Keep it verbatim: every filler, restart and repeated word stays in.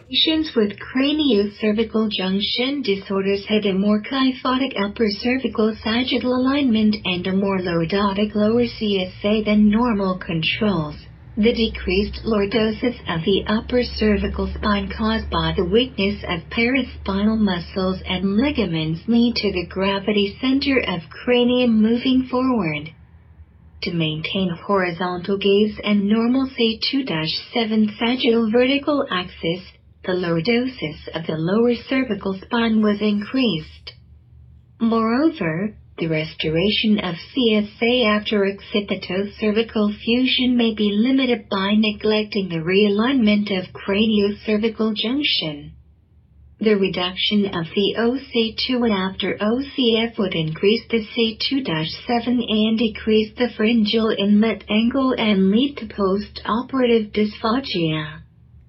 Patients with craniocervical junction disorders had a more kyphotic upper cervical sagittal alignment and a more lordotic lower C S A than normal controls. The decreased lordosis of the upper cervical spine caused by the weakness of paraspinal muscles and ligaments lead to the gravity center of cranium moving forward. To maintain horizontal gaze and normal C two seven sagittal vertical axis, the lordosis of the lower cervical spine was increased. Moreover, the restoration of C S A after occipitocervical fusion may be limited by neglecting the realignment of craniocervical junction. The reduction of the O C two after O C F would increase the C two seven and decrease the pharyngeal inlet angle and lead to post-operative dysphagia.